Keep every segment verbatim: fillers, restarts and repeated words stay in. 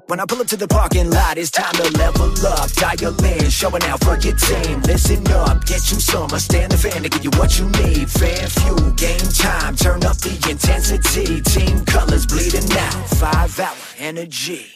When I pull up to the parking lot, it's time to level up. Dial in, showing out for your team. Listen up, get you some. I stand the fan to give you what you need. Fan fuel, game time, turn up the intensity. Team colors bleeding out, five hour energy.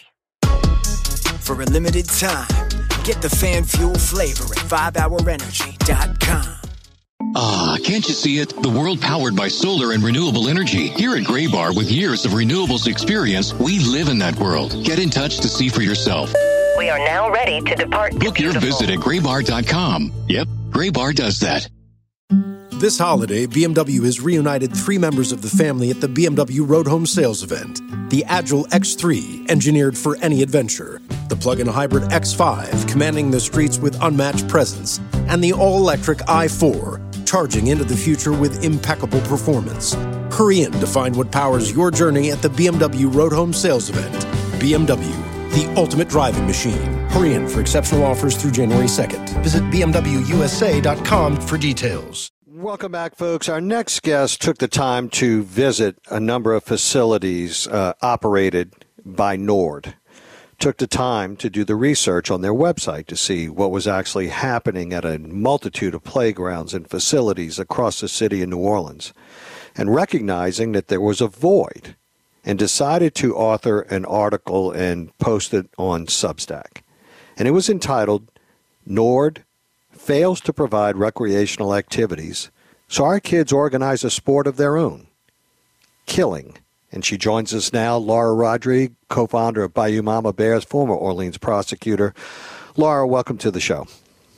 For a limited time, get the fan fuel flavor at five hour energy dot com. Ah, can't you see it? The world powered by solar and renewable energy. Here at Graybar, with years of renewables experience, we live in that world. Get in touch to see for yourself. We are now ready to depart. Book your visit at graybar dot com. Yep, Graybar does that. This holiday, B M W has reunited three members of the family at the B M W Road Home Sales Event. The Agile X three, engineered for any adventure. The plug-in hybrid X five, commanding the streets with unmatched presence. And the all-electric i four, charging into the future with impeccable performance. Hurry in to find what powers your journey at the B M W Road Home Sales Event. B M W, the ultimate driving machine. Hurry in for exceptional offers through January second. Visit b m w u s a dot com for details. Welcome back, folks. Our next guest took the time to visit a number of facilities uh, operated by Nord. Took the time to do the research on their website to see what was actually happening at a multitude of playgrounds and facilities across the city of New Orleans, and recognizing that there was a void, and decided to author an article and post it on Substack. And it was entitled, Nord Fails to Provide Recreational Activities, so our kids organize a sport of their own, killing. And she joins us now, Laura Rodrigue, co-founder of Bayou Mama Bears, former Orleans prosecutor. Laura, welcome to the show.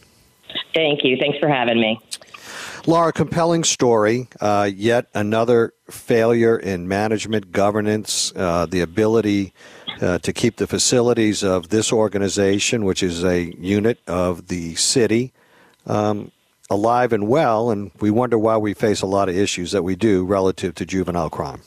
Thank you. Thanks for having me. Laura, compelling story. Uh, yet another failure in management, governance, uh, the ability uh, to keep the facilities of this organization, which is a unit of the city, um, alive and well. And we wonder why we face a lot of issues that we do relative to juvenile crime.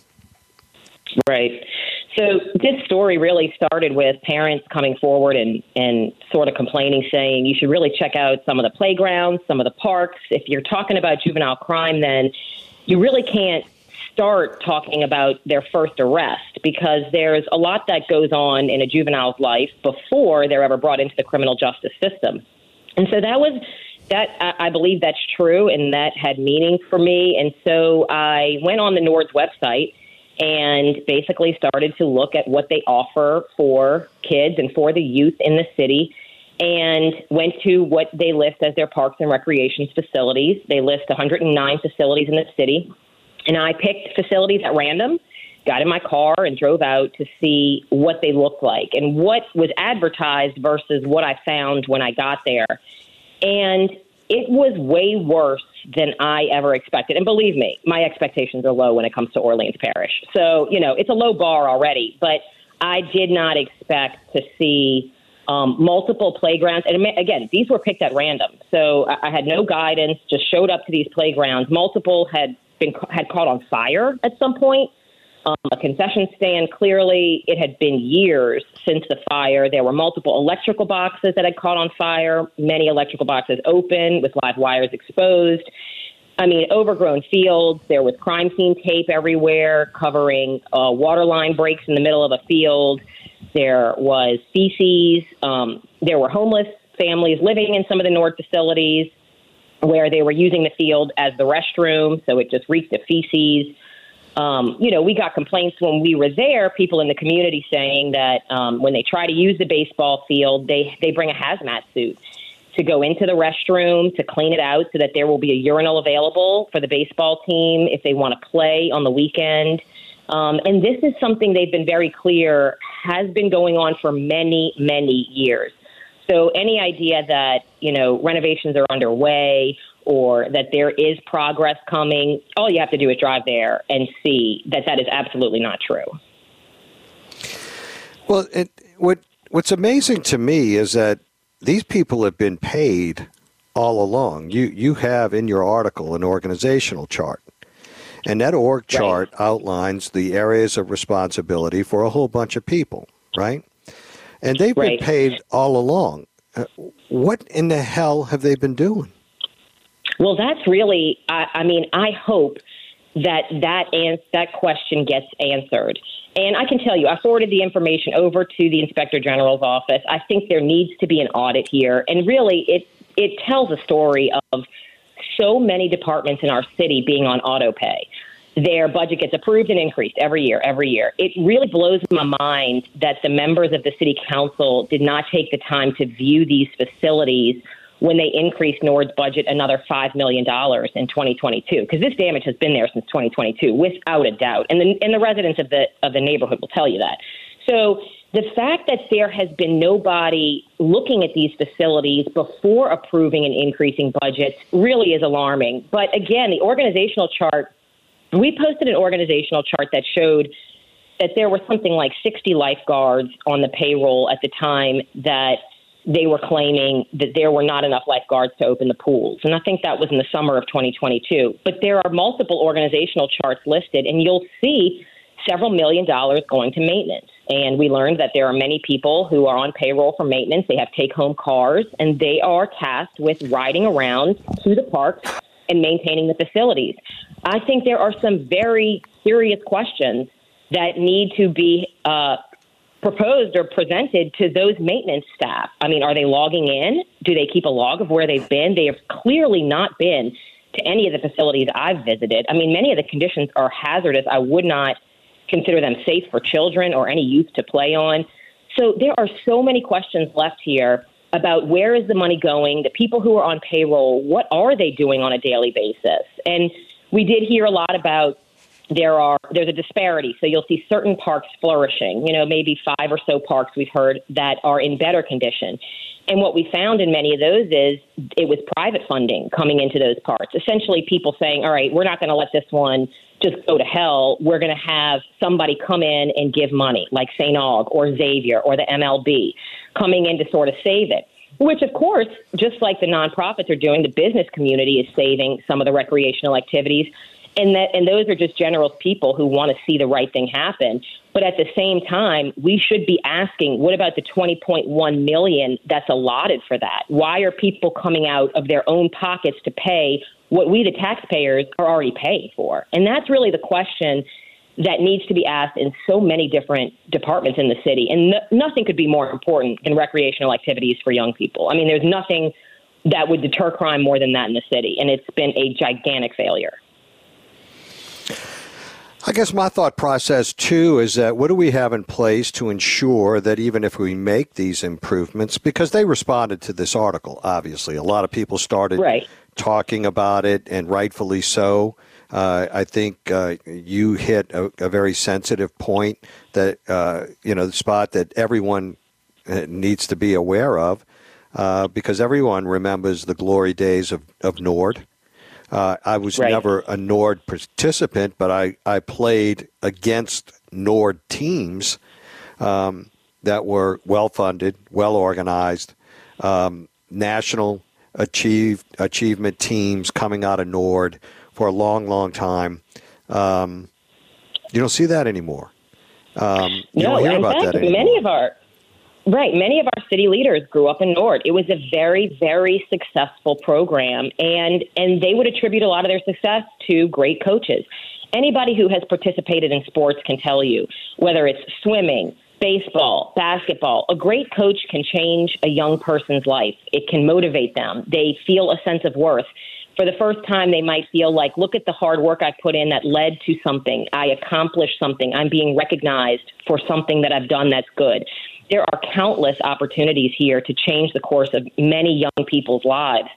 Right. So this story really started with parents coming forward and, and sort of complaining, saying you should really check out some of the playgrounds, some of the parks. If you're talking about juvenile crime, then you really can't start talking about their first arrest, because there's a lot that goes on in a juvenile's life before they're ever brought into the criminal justice system. And so that was that. I believe that's true, and that had meaning for me. And so I went on the Nord's website and basically started to look at what they offer for kids and for the youth in the city, and went to what they list as their parks and recreation facilities. They list one hundred nine facilities in the city, and I picked facilities at random, got in my car and drove out to see what they looked like and what was advertised versus what I found when I got there. And it was way worse than I ever expected. And believe me, my expectations are low when it comes to Orleans Parish. So, you know, it's a low bar already, but I did not expect to see um, multiple playgrounds. And again, these were picked at random. So I, I had no guidance, just showed up to these playgrounds. Multiple had been had caught on fire at some point. Um, a concession stand, clearly it had been years since the fire. There were multiple electrical boxes that had caught on fire, many electrical boxes open with live wires exposed. I mean, overgrown fields. There was crime scene tape everywhere covering uh, water line breaks in the middle of a field. There was feces. Um, there were homeless families living in some of the Nord facilities where they were using the field as the restroom, so it just reeked of feces. Um, you know, we got complaints when we were there, people in the community saying that um, when they try to use the baseball field, they, they bring a hazmat suit to go into the restroom, to clean it out so that there will be a urinal available for the baseball team if they want to play on the weekend. Um, and this is something they've been very clear has been going on for many, many years. So any idea that, you know, renovations are underway or that there is progress coming, all you have to do is drive there and see that that is absolutely not true. Well, it, what what's amazing to me is that these people have been paid all along. You you have in your article an organizational chart, and that org chart right. outlines the areas of responsibility for a whole bunch of people, right? And they've right. been paid all along. Uh, what in the hell have they been doing? Well, that's really, I, I mean, I hope that that, ans- that question gets answered. And I can tell you, I forwarded the information over to the Inspector General's office. I think there needs to be an audit here. And really, it it tells a story of so many departments in our city being on auto pay. Their budget gets approved and increased every year, every year. It really blows my mind that the members of the city council did not take the time to view these facilities when they increased Nord's budget another five million dollars in twenty twenty-two, because this damage has been there since twenty twenty-two, without a doubt. And the, and the residents of the of the neighborhood will tell you that. So the fact that there has been nobody looking at these facilities before approving and increasing budgets really is alarming. But again, the organizational chart, we posted an organizational chart that showed that there were something like sixty lifeguards on the payroll at the time that they were claiming that there were not enough lifeguards to open the pools. And I think that was in the summer of twenty twenty-two. But there are multiple organizational charts listed, and you'll see several million dollars going to maintenance. And we learned that there are many people who are on payroll for maintenance. They have take-home cars, and they are tasked with riding around to the parks and maintaining the facilities. I think there are some very serious questions that need to be uh, proposed or presented to those maintenance staff. I mean, are they logging in? Do they keep a log of where they've been? They have clearly not been to any of the facilities I've visited. I mean, many of the conditions are hazardous. I would not consider them safe for children or any youth to play on. So there are so many questions left here about where is the money going, the people who are on payroll, what are they doing on a daily basis? And we did hear a lot about There are there's a disparity. So you'll see certain parks flourishing, you know, maybe five or so parks we've heard that are in better condition. And what we found in many of those is it was private funding coming into those parks. Essentially people saying, all right, we're not going to let this one just go to hell. We're going to have somebody come in and give money like Saint Aug or Xavier or the M L B coming in to sort of save it. Which, of course, just like the nonprofits are doing, the business community is saving some of the recreational activities. And that, and those are just general people who want to see the right thing happen. But at the same time, we should be asking, what about the twenty point one million dollars that's allotted for that? Why are people coming out of their own pockets to pay what we, the taxpayers, are already paying for? And that's really the question that needs to be asked in so many different departments in the city. And no, nothing could be more important than recreational activities for young people. I mean, there's nothing that would deter crime more than that in the city. And it's been a gigantic failure. I guess my thought process, too, is that what do we have in place to ensure that even if we make these improvements, because they responded to this article, obviously. A lot of people started right. talking about it, and rightfully so. Uh, I think uh, you hit a, a very sensitive point that, uh, you know, the spot that everyone needs to be aware of, uh, because everyone remembers the glory days of, of Nord. Uh, I was right. never a Nord participant, but I, I played against Nord teams um, that were well-funded, well-organized, um, national achieved, achievement teams coming out of Nord for a long, long time. Um, you don't see that anymore. Um, you no, don't hear in about fact, that anymore. Many of our Right. Many of our city leaders grew up in Nord. It was a very, very successful program, and, and they would attribute a lot of their success to great coaches. Anybody who has participated in sports can tell you, whether it's swimming, baseball, basketball, a great coach can change a young person's life. It can motivate them. They feel a sense of worth. For the first time, they might feel like, look at the hard work I put in that led to something. I accomplished something. I'm being recognized for something that I've done that's good. There are countless opportunities here to change the course of many young people's lives.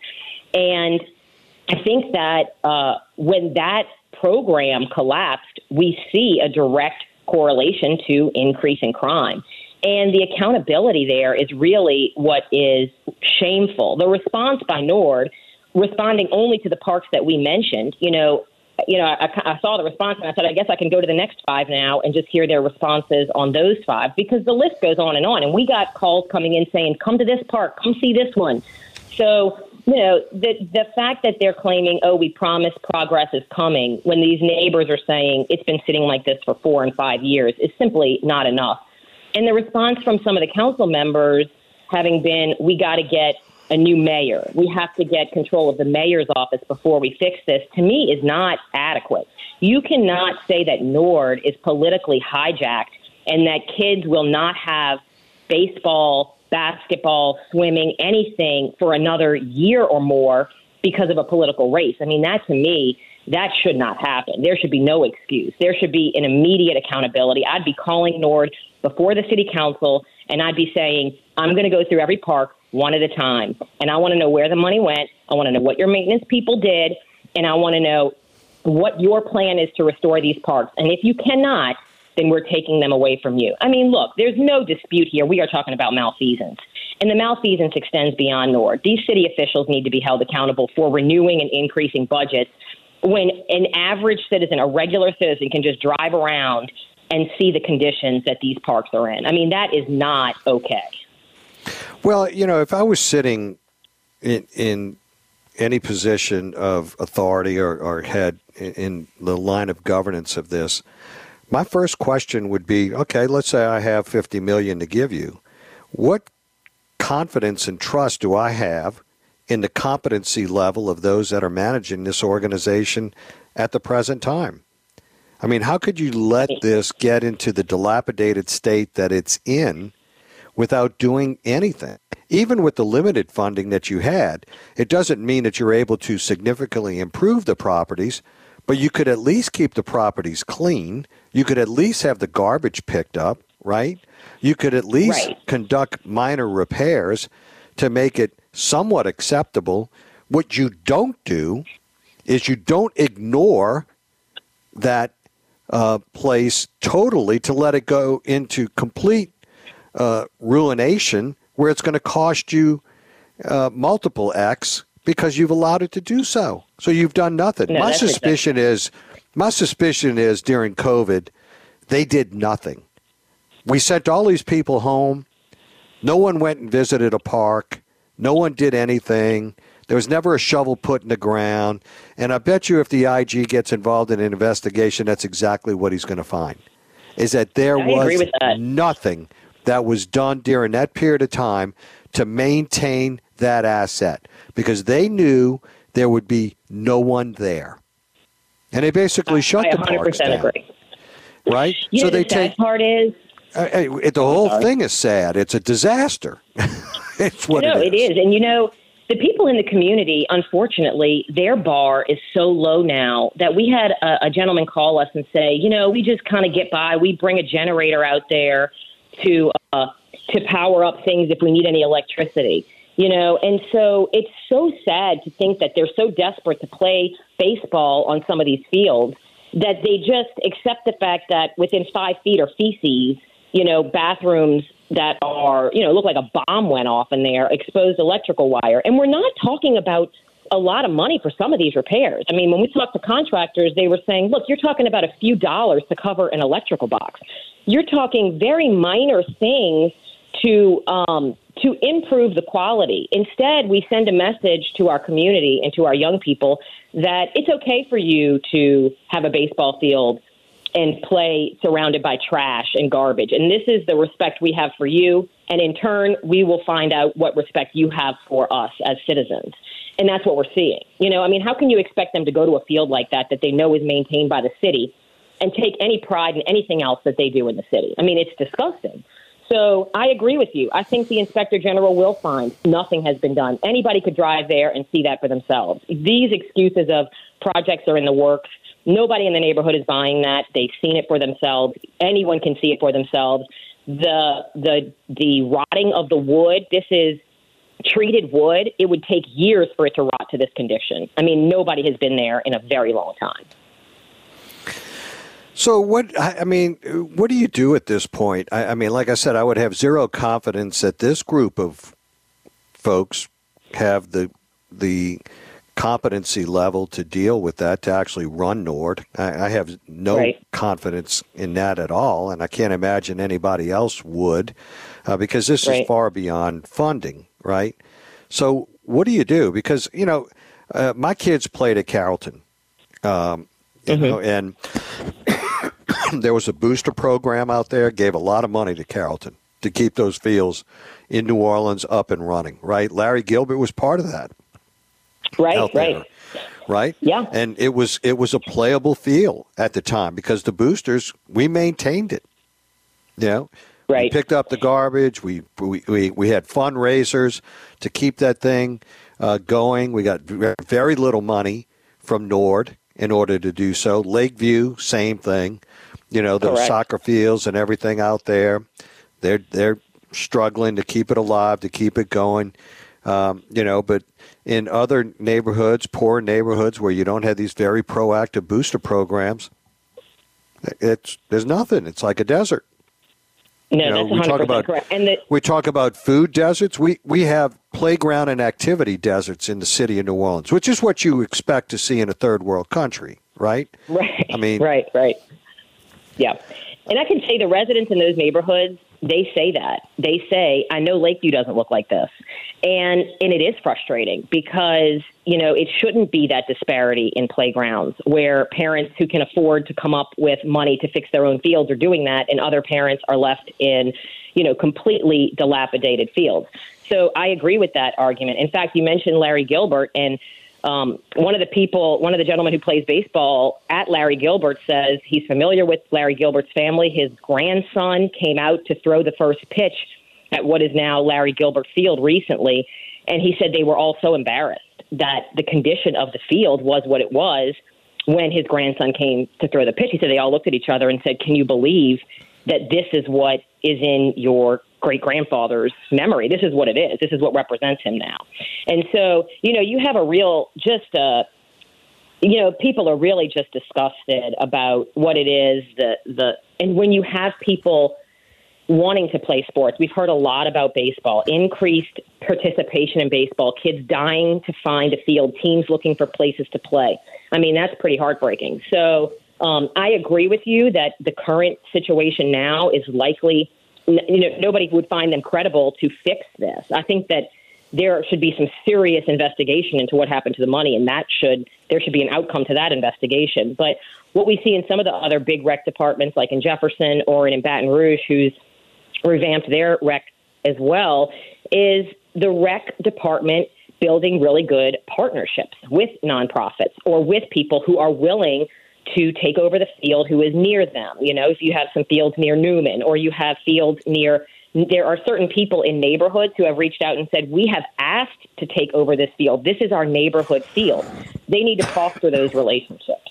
And I think that uh, when that program collapsed, we see a direct correlation to increasing crime. And the accountability there is really what is shameful. The response by Nord, responding only to the parks that we mentioned, you know, you know, I, I saw the response and I said, I guess I can go to the next five now and just hear their responses on those five, because the list goes on and on. And we got calls coming in saying, come to this park, come see this one. So, you know, the the fact that they're claiming, oh, we promise progress is coming, when these neighbors are saying it's been sitting like this for four and five years is simply not enough. And the response from some of the council members having been, we got to get a new mayor. We have to get control of the mayor's office before we fix this, to me, is not adequate. You cannot say that Nord is politically hijacked and that kids will not have baseball, basketball, swimming, anything for another year or more because of a political race. I mean, that to me, that should not happen. There should be no excuse. There should be an immediate accountability. I'd be calling Nord before the city council, and I'd be saying, I'm going to go through every park one at a time, and I want to know where the money went. I want to know what your maintenance people did, and I want to know what your plan is to restore these parks. And if you cannot, then we're taking them away from you. I mean, look, there's no dispute here. We are talking about malfeasance. And the malfeasance extends beyond Nord. These city officials need to be held accountable for renewing and increasing budgets when an average citizen, a regular citizen, can just drive around and see the conditions that these parks are in. I mean, that is not okay. Well, you know, if I was sitting in, in any position of authority or, or head in, in the line of governance of this, my first question would be, okay, let's say I have fifty million dollars to give you. What confidence and trust do I have in the competency level of those that are managing this organization at the present time? I mean, how could you let this get into the dilapidated state that it's in without doing anything? Even with the limited funding that you had, it doesn't mean that you're able to significantly improve the properties, but you could at least keep the properties clean. You could at least have the garbage picked up, right? You could at least right. conduct minor repairs to make it somewhat acceptable. What you don't do is you don't ignore that uh, place totally to let it go into complete uh, ruination where it's going to cost you uh, multiple X because you've allowed it to do so. So you've done nothing. No, my suspicion exactly. is, my suspicion is during COVID, they did nothing. We sent all these people home. No one went and visited a park. No one did anything. There was never a shovel put in the ground. And I bet you if the I G gets involved in an investigation, that's exactly what he's going to find, is that there I was that. nothing that was done during that period of time to maintain that asset because they knew there would be no one there. And they basically shut I the parks down. Agree. Right? You so know, they the sad take, part is... Uh, it, the whole thing is sad. It's a disaster. It's what no, it is. it is. And, you know, the people in the community, unfortunately, their bar is so low now that we had a, a gentleman call us and say, you know, we just kind of get by. We bring a generator out there to uh, to power up things if we need any electricity, you know. And so it's so sad to think that they're so desperate to play baseball on some of these fields that they just accept the fact that within five feet are feces, you know, bathrooms that are, you know, look like a bomb went off in there, exposed electrical wire. And we're not talking about a lot of money for some of these repairs. I mean, when we talked to contractors, they were saying, look, you're talking about a few dollars to cover an electrical box. You're talking very minor things to um, to improve the quality. Instead, we send a message to our community and to our young people that it's okay for you to have a baseball field and play surrounded by trash and garbage. And this is the respect we have for you. And in turn, we will find out what respect you have for us as citizens. And that's what we're seeing. You know, I mean, how can you expect them to go to a field like that that they know is maintained by the city and take any pride in anything else that they do in the city? I mean, it's disgusting. So I agree with you. I think the Inspector General will find nothing has been done. Anybody could drive there and see that for themselves. These excuses of projects are in the works, nobody in the neighborhood is buying that. They've seen it for themselves. Anyone can see it for themselves. The the the rotting of the wood, this is treated wood. It would take years for it to rot to this condition. I mean, nobody has been there in a very long time. So what, I mean, what do you do at this point? I, I mean, like I said, I would have zero confidence that this group of folks have the the competency level to deal with that, to actually run Nord. I, I have no right. confidence in that at all, and I can't imagine anybody else would, uh, because this right. is far beyond funding, right? So what do you do? Because, you know, uh, my kids played at Carrollton, um, you mm-hmm. know, and there was a booster program out there, gave a lot of money to Carrollton. to keep those fields in New Orleans up and running, right? Larry Gilbert was part of that. Right, right. Right? Yeah. And it was it was a playable field at the time because the boosters, we maintained it. You know? Right. We picked up the garbage. We we, we, we had fundraisers to keep that thing uh, going. We got very little money from Nord in order to do so. Lakeview, same thing. You know, those Correct. soccer fields and everything out there. They're they're struggling to keep it alive, to keep it going. Um, you know, but in other neighborhoods, poor neighborhoods where you don't have these very proactive booster programs, it's there's nothing. It's like a desert. No, You know, that's we one talk hundred percent about correct. And the, we talk about food deserts. We we have playground and activity deserts in the city of New Orleans, which is what you expect to see in a third world country, right? right. I mean, right, right. Yeah. And I can say the residents in those neighborhoods, they say that. They say, I know Lakeview doesn't look like this. And and it is frustrating because, you know, it shouldn't be that disparity in playgrounds where parents who can afford to come up with money to fix their own fields are doing that and other parents are left in, you know, completely dilapidated fields. So I agree with that argument. In fact, you mentioned Larry Gilbert, and Um, one of the people, one of the gentlemen who plays baseball at Larry Gilbert says he's familiar with Larry Gilbert's family. His grandson came out to throw the first pitch at what is now Larry Gilbert Field recently, and he said they were all so embarrassed that the condition of the field was what it was when his grandson came to throw the pitch. He said they all looked at each other and said, can you believe that this is what is in your great-grandfather's memory? This is what it is. This is what represents him now. And so, you know, you have a real, just, uh, you know, people are really just disgusted about what it is, the, the, and when you have people wanting to play sports, we've heard a lot about baseball, increased participation in baseball, kids dying to find a field, teams looking for places to play. I mean, that's pretty heartbreaking. So um, I agree with you that the current situation now is likely, you know, nobody would find them credible to fix this. I think that there should be some serious investigation into what happened to the money, and that should there should be an outcome to that investigation. But what we see in some of the other big rec departments, like in Jefferson or in Baton Rouge, who's revamped their rec as well, is the rec department building really good partnerships with nonprofits or with people who are willing to take over the field who is near them. You know, if you have some fields near Newman or you have fields near, there are certain people in neighborhoods who have reached out and said, we have asked to take over this field. This is our neighborhood field. They need to foster those relationships.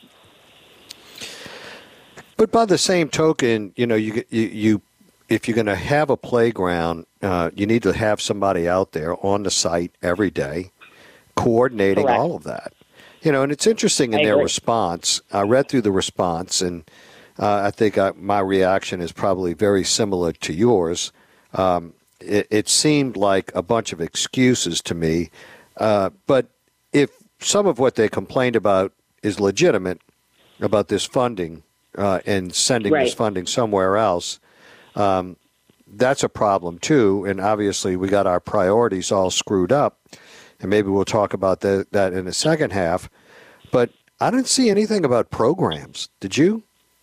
But by the same token, you know, you you, you if you're going to have a playground, uh, you need to have somebody out there on the site every day coordinating Correct. all of that. You know, and it's interesting in I their agree. response. I read through the response, and uh, I think I, my reaction is probably very similar to yours. Um, it, it seemed like a bunch of excuses to me. Uh, but if some of what they complained about is legitimate about this funding uh, and sending Right. this funding somewhere else, um, that's a problem too. And obviously we got our priorities all screwed up. And maybe we'll talk about that, that in the second half. But I didn't see anything about programs. Did you?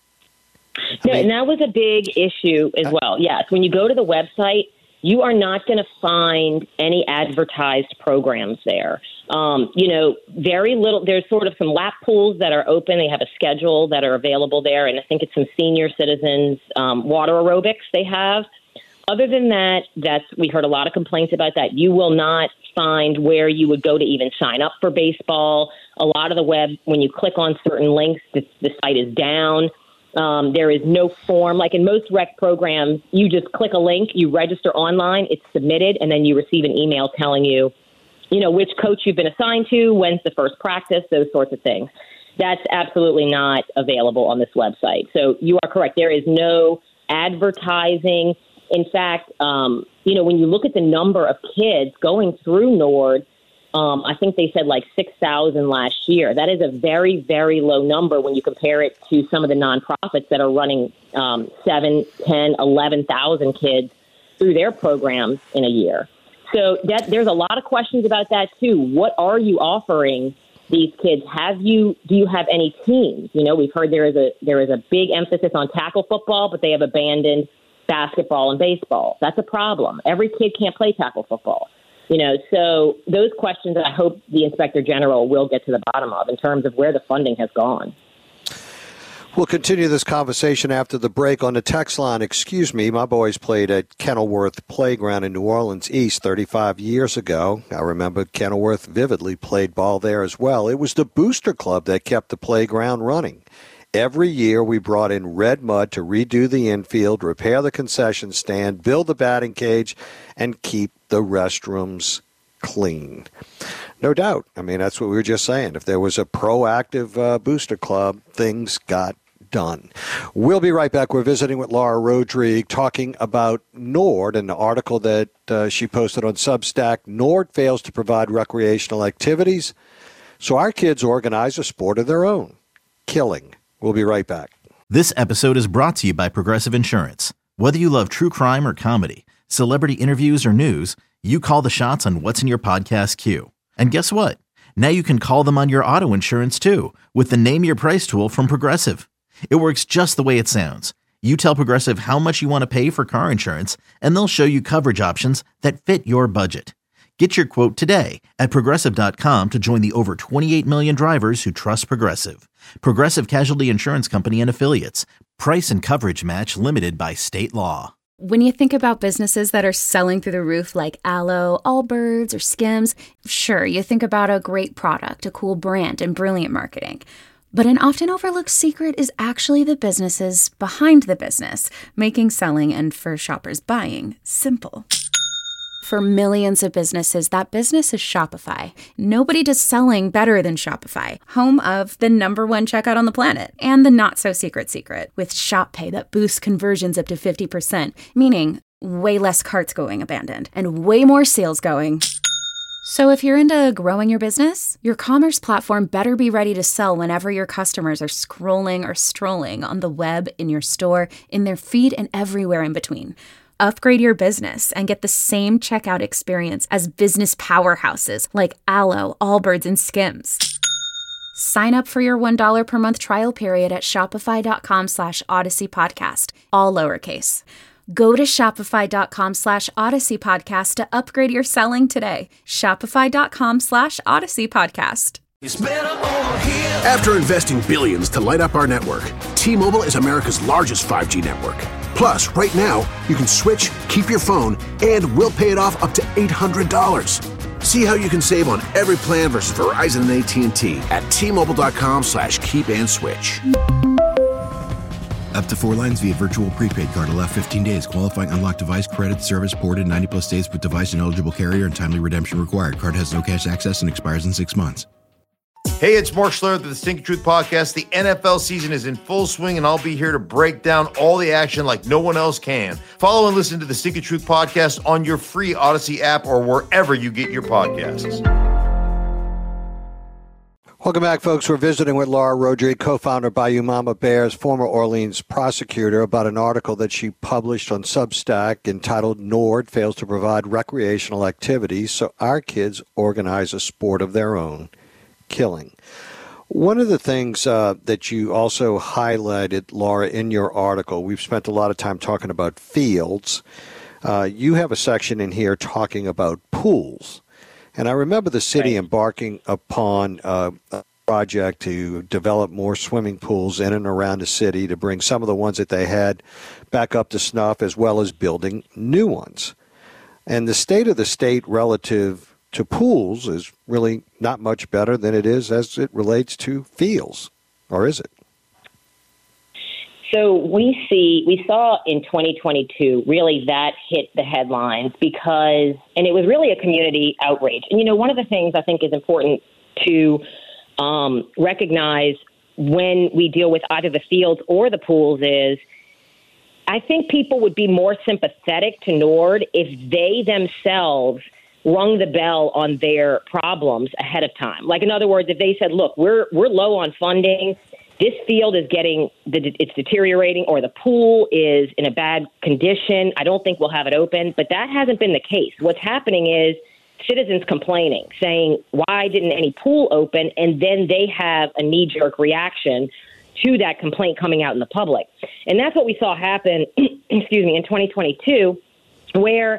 No, I mean- and that was a big issue as well. Yes, when you go to the website, you are not going to find any advertised programs there. Um, you know, very little. There's sort of some lap pools that are open. They have a schedule that are available there, and I think it's some senior citizens um, water aerobics they have. Other than that, that's we heard a lot of complaints about that. You will not find where you would go to even sign up for baseball. A lot of the web, when you click on certain links, the, the site is down. Um, there is no form. Like in most rec programs, you just click a link, you register online, it's submitted, and then you receive an email telling you, you know, which coach you've been assigned to, when's the first practice, those sorts of things. That's absolutely not available on this website. So you are correct. There is no advertising. In fact, um, you know, when you look at the number of kids going through Nord, um, I think they said like six thousand last year. That is a very, very low number when you compare it to some of the nonprofits that are running um, seven, ten, eleven thousand kids through their programs in a year. So that, there's a lot of questions about that, too. What are you offering these kids? Have you do you have any teams? You know, we've heard there is a there is a big emphasis on tackle football, but they have abandoned basketball and baseball. That's a problem. Every kid can't play tackle football. You know, so those questions I hope the Inspector General will get to the bottom of in terms of where the funding has gone. We'll continue this conversation after the break on the text line. Excuse me, my boys played at Kenilworth Playground in New Orleans East thirty-five years ago. I remember Kenilworth vividly, played ball there as well. It was the Booster Club that kept the playground running. Every year we brought in red mud to redo the infield, repair the concession stand, build the batting cage, and keep the restrooms clean. No doubt. I mean, that's what we were just saying. If there was a proactive uh, Booster Club, things got done. We'll be right back. We're visiting with Laura Rodrigue, talking about Nord and the article that uh, she posted on Substack. Nord fails to provide recreational activities, so our kids organize a sport of their own, killing. We'll be right back. This episode is brought to you by Progressive Insurance. Whether you love true crime or comedy, celebrity interviews or news, you call the shots on what's in your podcast queue. And guess what? Now you can call them on your auto insurance too with the Name Your Price tool from Progressive. It works just the way it sounds. You tell Progressive how much you want to pay for car insurance, and they'll show you coverage options that fit your budget. Get your quote today at Progressive dot com to join the over twenty-eight million drivers who trust Progressive. Progressive Casualty Insurance Company and Affiliates. Price and coverage match limited by state law. When you think about businesses that are selling through the roof like Aloe, Allbirds, or Skims, sure, you think about a great product, a cool brand, and brilliant marketing. But an often overlooked secret is actually the businesses behind the business, making selling and for shoppers buying simple. For millions of businesses, that business is Shopify. Nobody does selling better than Shopify, home of the number one checkout on the planet, and the not-so-secret secret, with Shop Pay that boosts conversions up to fifty percent, meaning way less carts going abandoned, and way more sales going. So if you're into growing your business, your commerce platform better be ready to sell whenever your customers are scrolling or strolling on the web, in your store, in their feed, and everywhere in between. Upgrade your business and get the same checkout experience as business powerhouses like Aloe, Allbirds, and Skims. Sign up for your one dollar per month trial period at shopify.com slash Odyssey Podcast, all lowercase. Go to shopify.com slash Odyssey Podcast to upgrade your selling today. Shopify.com slash Odyssey Podcast. After investing billions to light up our network, T-Mobile is America's largest five G network. Plus, right now, you can switch, keep your phone, and we'll pay it off up to eight hundred dollars. See how you can save on every plan versus Verizon and A T and T at T-Mobile.com slash keep and switch. Up to four lines via virtual prepaid card. Allow fifteen days. Qualifying unlocked device credit service ported ninety plus days with device and eligible carrier and timely redemption required. Card has no cash access and expires in six months. Hey, it's Mark Schlereth of the Stinking Truth Podcast. The N F L season is in full swing, and I'll be here to break down all the action like no one else can. Follow and listen to the Stinking Truth Podcast on your free Odyssey app or wherever you get your podcasts. Welcome back, folks. We're visiting with Laura Rodrigue, co-founder of Bayou Mama Bears, former Orleans prosecutor, about an article that she published on Substack entitled Nord Fails to Provide Recreational Activities, So Our Kids Organize a Sport of Their Own, Killing. One of the things uh, that you also highlighted, Laura, in your article, we've spent a lot of time talking about fields. Uh, you have a section in here talking about pools. And I remember the city right. embarking upon uh, a project to develop more swimming pools in and around the city, to bring some of the ones that they had back up to snuff, as well as building new ones. And the state of the state relative to pools is really not much better than it is as it relates to fields, or is it? So we see, we saw in twenty twenty-two, really that hit the headlines because, and it was really a community outrage. And, you know, one of the things I think is important to um, recognize when we deal with either the fields or the pools is, I think people would be more sympathetic to Nord if they themselves rung the bell on their problems ahead of time. Like, in other words, if they said, look, we're we're low on funding, this field is getting, it's deteriorating, or the pool is in a bad condition, I don't think we'll have it open. But that hasn't been the case. What's happening is citizens complaining, saying, why didn't any pool open? And then they have a knee-jerk reaction to that complaint coming out in the public. And that's what we saw happen, excuse me, in twenty twenty-two, where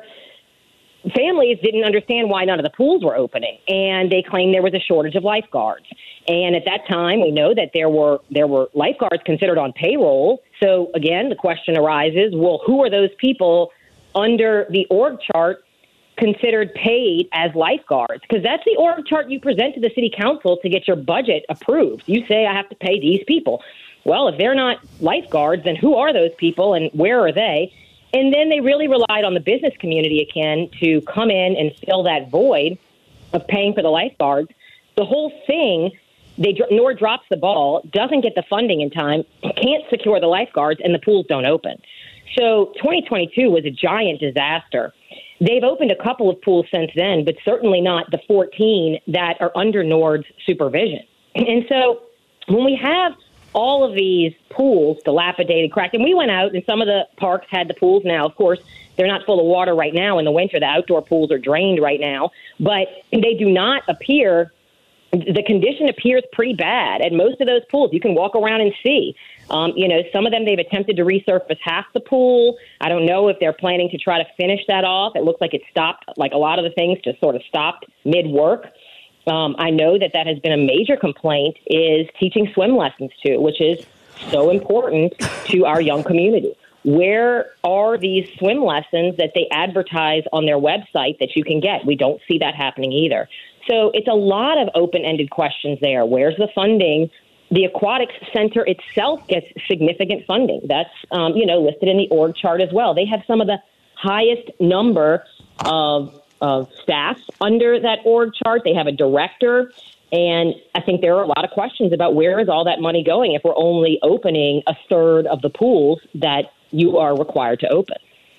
families didn't understand why none of the pools were opening, and they claimed there was a shortage of lifeguards. And at that time, we know that there were there were lifeguards considered on payroll. So again, the question arises, well, who are those people under the org chart considered paid as lifeguards? Because that's the org chart you present to the city council to get your budget approved. You say, I have to pay these people. Well, if they're not lifeguards, then who are those people and where are they? And then they really relied on the business community again to come in and fill that void of paying for the lifeguards. The whole thing, they Nord drops the ball, doesn't get the funding in time, can't secure the lifeguards, and the pools don't open. So twenty twenty-two was a giant disaster. They've opened a couple of pools since then, but certainly not the fourteen that are under Nord's supervision. And so when we have all of these pools dilapidated, cracked, and we went out and some of the parks had the pools now. Of course, they're not full of water right now in the winter. The outdoor pools are drained right now, but they do not appear, the condition appears pretty bad at most of those pools. You can walk around and see. Um, you know, some of them they've attempted to resurface half the pool. I don't know if they're planning to try to finish that off. It looks like it stopped, like a lot of the things just sort of stopped mid-work. Um, I know that that has been a major complaint is teaching swim lessons too, which is so important to our young community. Where are these swim lessons that they advertise on their website that you can get? We don't see that happening either. So it's a lot of open-ended questions there. Where's the funding? The Aquatics Center itself gets significant funding. That's, um, you know, listed in the org chart as well. They have some of the highest number of of staff under that org chart. They have a director, and I think there are a lot of questions about where is all that money going if we're only opening a third of the pools that you are required to open.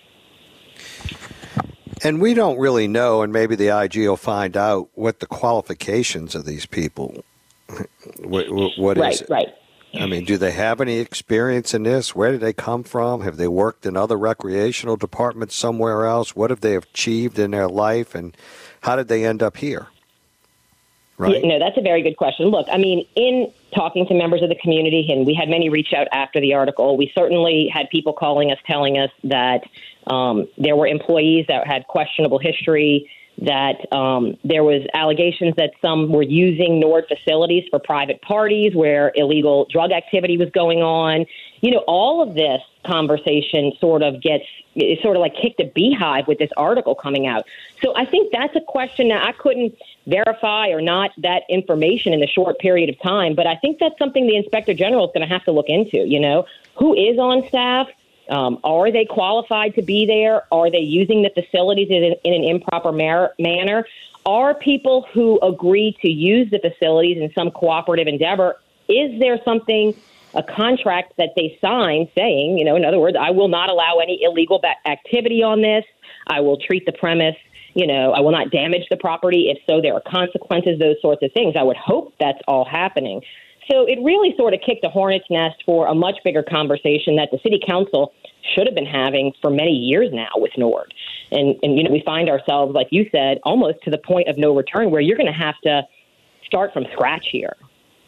And we don't really know, and maybe the I G will find out, what the qualifications of these people. What, what right, is it? Right, I mean, do they have any experience in this? Where did they come from? Have they worked in other recreational departments somewhere else? What have they achieved in their life, and how did they end up here? Right? Yeah, no, that's a very good question. Look, I mean, in talking to members of the community, and we had many reach out after the article, we certainly had people calling us, telling us that um, there were employees that had questionable history, that um, there was allegations that some were using Nord facilities for private parties where illegal drug activity was going on. You know, all of this conversation sort of gets, it sort of like kicked a beehive with this article coming out. So I think that's a question that I couldn't verify or not that information in the short period of time, but I think that's something the Inspector General is going to have to look into. You know, who is on staff? Um, are they qualified to be there? Are they using the facilities in, in an improper mar- manner? Are people who agree to use the facilities in some cooperative endeavor, is there something, a contract that they sign saying, you know, in other words, I will not allow any illegal ba- activity on this. I will treat the premise, you know, I will not damage the property. If so, there are consequences, those sorts of things. I would hope that's all happening. So it really sort of kicked a hornet's nest for a much bigger conversation that the city council should have been having for many years now with Nord. And, and you know, we find ourselves, like you said, almost to the point of no return where you're going to have to start from scratch here.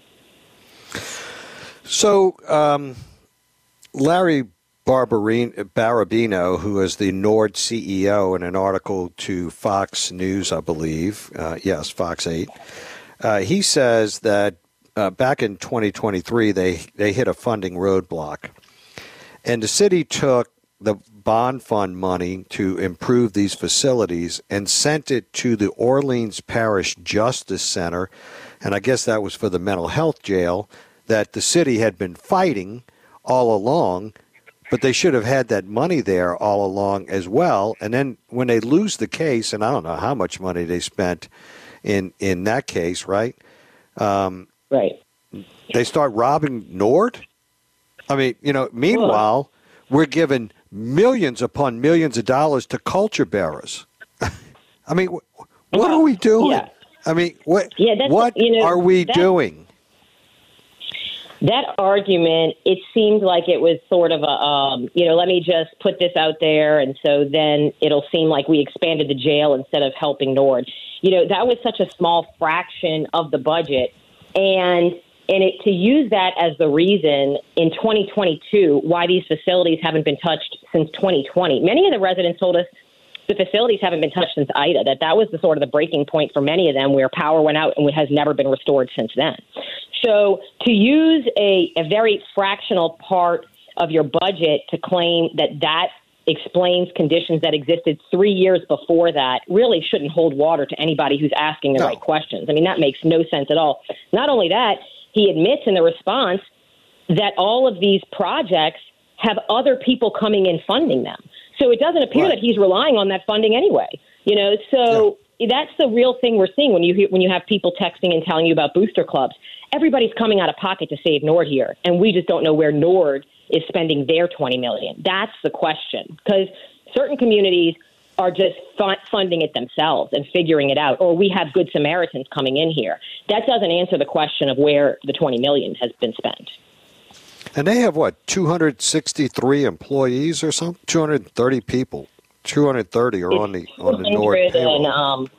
So um, Larry Barabino, who is the Nord C E O, in an article to Fox News, I believe, uh, yes, Fox eight, uh, he says that Uh, back in twenty twenty-three, they, they hit a funding roadblock. And the city took the bond fund money to improve these facilities and sent it to the Orleans Parish Justice Center. And I guess that was for the mental health jail that the city had been fighting all along. But they should have had that money there all along as well. And then when they lose the case, and I don't know how much money they spent in, in that case, right? Um, Right. They start robbing Nord? I mean, you know, meanwhile, we're giving millions upon millions of dollars to culture bearers. I mean, what well, are we doing? Yeah. I mean, what, yeah, that's, what you know, are we that, doing? That argument, it seemed like it was sort of a, um, you know, let me just put this out there, and so then it'll seem like we expanded the jail instead of helping Nord. You know, that was such a small fraction of the budget. And And it, to use that as the reason in twenty twenty-two why these facilities haven't been touched since twenty twenty. Many of the residents told us the facilities haven't been touched since Ida, that that was the sort of the breaking point for many of them where power went out and has never been restored since then. So to use a, a very fractional part of your budget to claim that that explains conditions that existed three years before that really shouldn't hold water to anybody who's asking the no. right questions. I mean, that makes no sense at all. Not only that, he admits in the response that all of these projects have other people coming in funding them. So it doesn't appear right. that he's relying on that funding anyway. You know, so yeah. that's the real thing we're seeing when you hear, when you have people texting and telling you about booster clubs. Everybody's coming out of pocket to save Nord here, and we just don't know where Nord is spending their twenty million dollars. That's the question, because certain communities are just fun- funding it themselves and figuring it out, or we have Good Samaritans coming in here. That doesn't answer the question of where the twenty million dollars has been spent. And they have, what, two hundred sixty-three employees or something? two hundred thirty people. two hundred thirty are on the on the Nord payroll. And, um,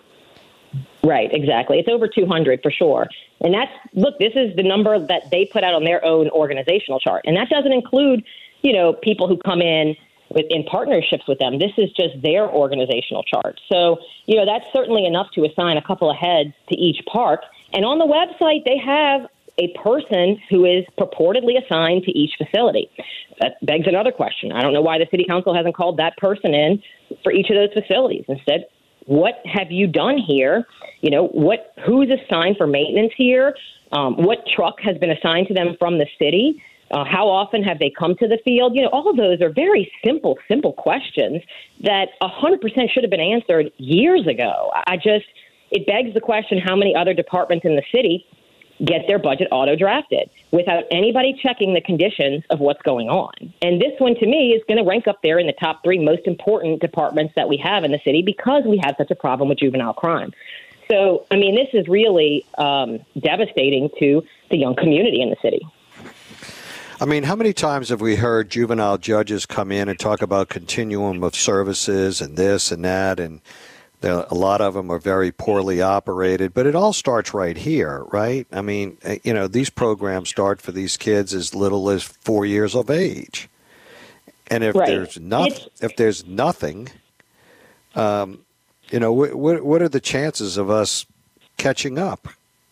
right, exactly. It's over two hundred for sure. And that's, look, this is the number that they put out on their own organizational chart. And that doesn't include, you know, people who come in with in partnerships with them. This is just their organizational chart. So, you know, that's certainly enough to assign a couple of heads to each park. And on the website, they have a person who is purportedly assigned to each facility. That begs another question. I don't know why the city council hasn't called that person in for each of those facilities. Instead, what have you done here? You know, what who's assigned for maintenance here? Um, what truck has been assigned to them from the city? Uh, how often have they come to the field? You know, all of those are very simple, simple questions that one hundred percent should have been answered years ago. I just, it begs the question, how many other departments in the city get their budget auto-drafted without anybody checking the conditions of what's going on? And this one, to me, is going to rank up there in the top three most important departments that we have in the city because we have such a problem with juvenile crime. So, I mean, this is really um, devastating to the young community in the city. I mean, how many times have we heard juvenile judges come in and talk about continuum of services and this and that, and there, a lot of them are very poorly operated, but it all starts right here, right? I mean, you know, these programs start for these kids as little as four years of age, and if right. there's nothing, if there's nothing, um, you know, what what are the chances of us catching up?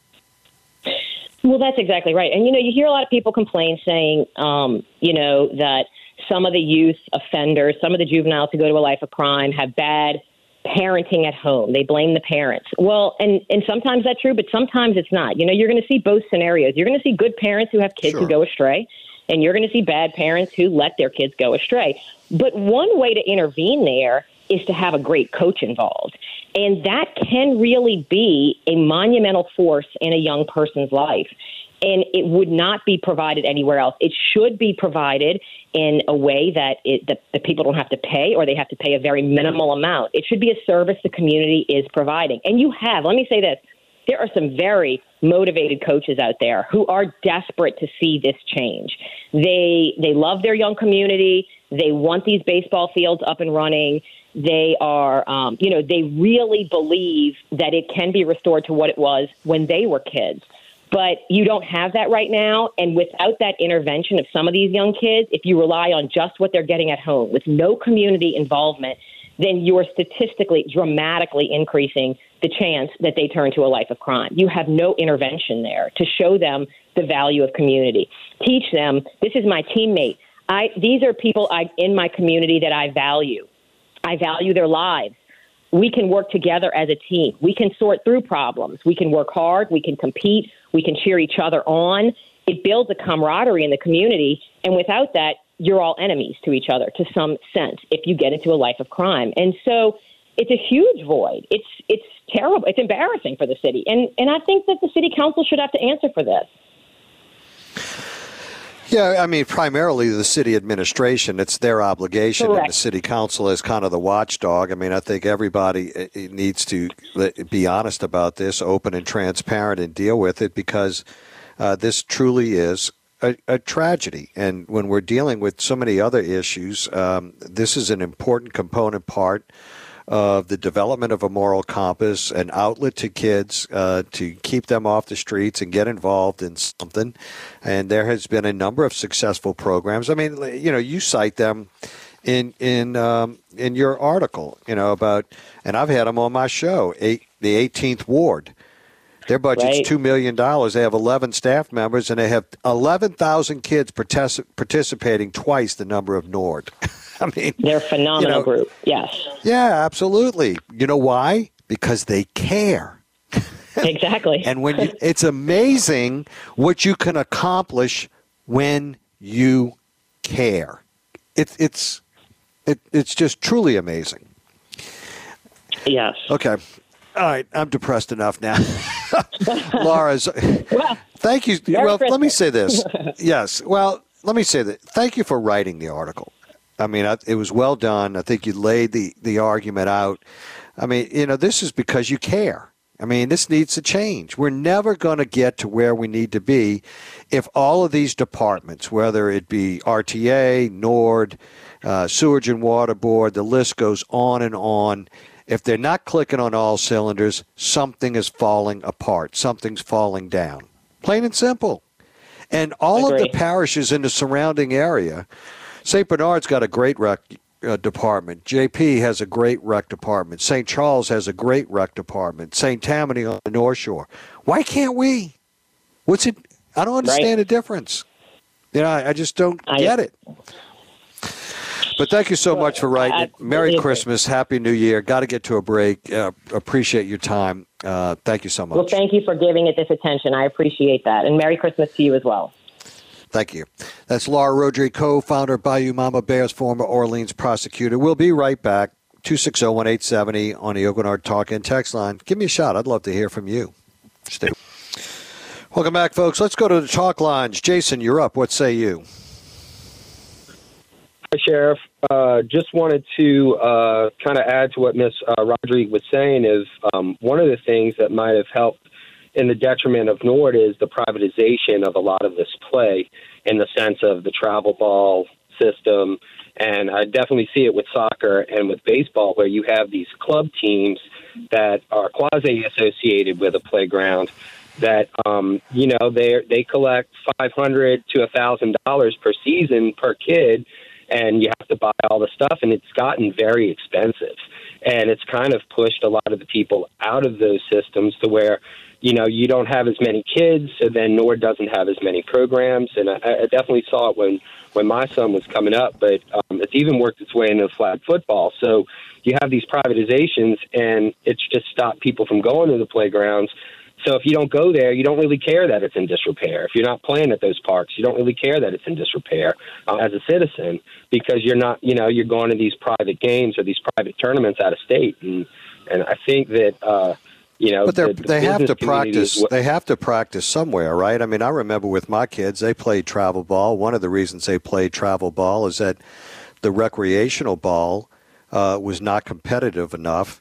Well, that's exactly right. And, you know, you hear a lot of people complain saying, um, you know, that some of the youth offenders, some of the juveniles who go to a life of crime have bad parenting at home. They blame the parents. Well, and, and sometimes that's true, but sometimes it's not. You know, you're going to see both scenarios. You're going to see good parents who have kids sure. who go astray, and you're going to see bad parents who let their kids go astray. But one way to intervene there is to have a great coach involved. And that can really be a monumental force in a young person's life. And it would not be provided anywhere else. It should be provided in a way that it, the, the people don't have to pay, or they have to pay a very minimal amount. It should be a service the community is providing. And you have, let me say this, there are some very motivated coaches out there who are desperate to see this change. They they love their young community. They want these baseball fields up and running. They are, um, you know, they really believe that it can be restored to what it was when they were kids. But you don't have that right now. And without that intervention of some of these young kids, if you rely on just what they're getting at home with no community involvement, then you are statistically dramatically increasing the chance that they turn to a life of crime. You have no intervention there to show them the value of community. Teach them, this is my teammate. I, these are people I, in my community that I value. I value their lives. We can work together as a team. We can sort through problems. We can work hard. We can compete. We can cheer each other on. It builds a camaraderie in the community. And without that, you're all enemies to each other to some sense if you get into a life of crime. And so it's a huge void. It's it's terrible. It's embarrassing for the city. And and I think that the city council should have to answer for this. Yeah, I mean, primarily the city administration, it's their obligation, Correct. And the city council is kind of the watchdog. I mean, I think everybody needs to be honest about this, open and transparent, and deal with it, because uh, this truly is a, a tragedy. And when we're dealing with so many other issues, um, this is an important component part of the development of a moral compass, an outlet to kids uh, to keep them off the streets and get involved in something. And there has been a number of successful programs. I mean, you know, you cite them in in um, in your article, you know, about, and I've had them on my show, eight, the eighteenth Ward. Their budget's right. two million dollars. They have eleven staff members, and they have eleven thousand kids partic- participating, twice the number of Nord. I mean, they're a phenomenal you know, group. Yes. Yeah, absolutely. You know why? Because they care. Exactly. And when you, it's amazing what you can accomplish when you care. It, it's it, it's just truly amazing. Yes. Okay. All right, I'm depressed enough now. Laura's. Well, thank you. Merry Well, Christmas. let me say this. Yes. Well, let me say that. Thank you for writing the article. I mean, I, it was well done. I think you laid the, the argument out. I mean, you know, this is because you care. I mean, this needs to change. We're never going to get to where we need to be if all of these departments, whether it be R T A, Nord, uh, Sewage and Water Board, the list goes on and on. If they're not clicking on all cylinders, something is falling apart. Something's falling down. Plain and simple. And all of the parishes in the surrounding area, Saint Bernard's got a great rec uh, department. J P has a great rec department. Saint Charles has a great rec department. Saint Tammany on the North Shore. Why can't we? What's it? I don't understand right. the difference. You know, I, I just don't I, get it. But thank you so much for writing it. Merry Christmas. Happy New Year. Got to get to a break. Uh, appreciate your time. Uh, thank you so much. Well, thank you for giving it this attention. I appreciate that. And Merry Christmas to you as well. Thank you. That's Laura Rodri, co-founder of Bayou Mama Bears, former Orleans prosecutor. We'll be right back. two six zero, one eight seven zero on the Oakenard Talk and Text line. Give me a shot. I'd love to hear from you. Stay. Welcome back, folks. Let's go to the talk lines. Jason, you're up. What say you? Hi, Sheriff. Uh, just wanted to uh, kind of add to what Miz Uh, Rodriguez was saying is um, one of the things that might have helped in the detriment of Nord is the privatization of a lot of this play in the sense of the travel ball system. And I definitely see it with soccer and with baseball where you have these club teams that are quasi-associated with a playground that, um, you know, they they collect five hundred dollars to one thousand dollars per season per kid, and you have to buy all the stuff, and it's gotten very expensive. And it's kind of pushed a lot of the people out of those systems to where, you know, you don't have as many kids, so then Nord doesn't have as many programs. And I, I definitely saw it when, when my son was coming up, but um, it's even worked its way into flag football. So you have these privatizations, and it's just stopped people from going to the playgrounds. So if you don't go there, you don't really care that it's in disrepair. If you're not playing at those parks, you don't really care that it's in disrepair uh, as a citizen because you're not, you know, you're going to these private games or these private tournaments out of state. And, and I think that, uh, you know, but the, the they have to practice. is what, they have to practice somewhere, right? I mean, I remember with my kids, they played travel ball. One of the reasons they played travel ball is that the recreational ball uh, was not competitive enough,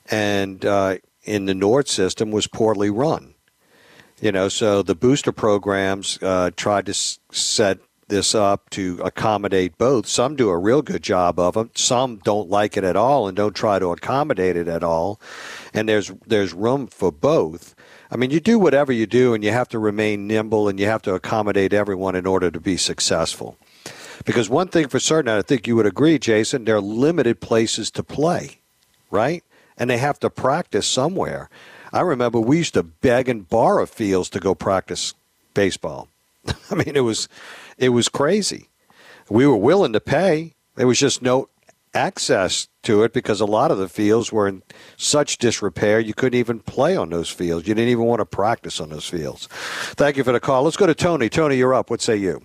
and uh, in the Nord system was poorly run. You know, so the booster programs uh, tried to s- set this up to accommodate both. Some do a real good job of them. Some don't like it at all and don't try to accommodate it at all. And there's there's room for both. I mean, you do whatever you do, and you have to remain nimble, and you have to accommodate everyone in order to be successful. Because one thing for certain, and I think you would agree, Jason, there are limited places to play, right? And they have to practice somewhere. I remember we used to beg and borrow fields to go practice baseball. I mean, it was it was crazy. We were willing to pay. There was just no access to it because a lot of the fields were in such disrepair you couldn't even play on those fields. You didn't even want to practice on those fields. Thank you for the call. Let's go to Tony. Tony, you're up. What say you?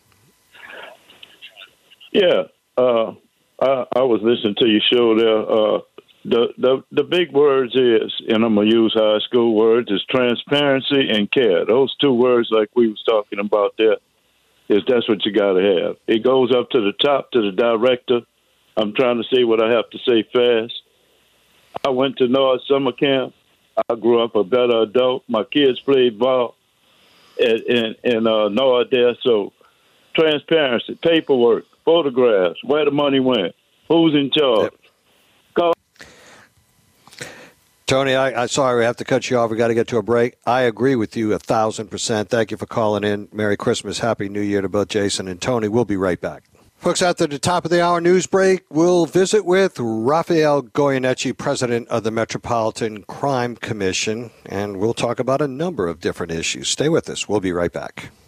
Yeah, uh, I, I was listening to your show there. Uh, the, the the big words is, and I'm going to use high school words, is transparency and care. Those two words, like we was talking about there, is that's what you got to have. It goes up to the top, to the director. I'm trying to say what I have to say fast. I went to North Summer Camp. I grew up a better adult. My kids played ball in, in, in uh, North there. So transparency, paperwork, photographs, where the money went, who's in charge. Yep. Tony, I, I'm sorry we have to cut you off. We got to get to a break. I agree with you a thousand percent. Thank you for calling in. Merry Christmas, Happy New Year to both Jason and Tony. We'll be right back. Folks, after the top of the hour news break, we'll visit with Rafael Goyeneche, president of the Metropolitan Crime Commission, and we'll talk about a number of different issues. Stay with us. We'll be right back.